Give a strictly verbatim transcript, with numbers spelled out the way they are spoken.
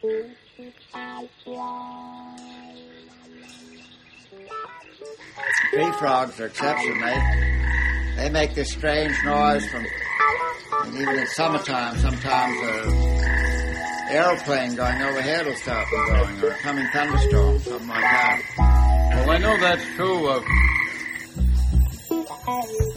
Tree frogs are exception. They, they make this strange noise from, and even in summertime, sometimes an airplane going overhead will start them going, or a coming thunderstorm, something like that. Well, I know that's true of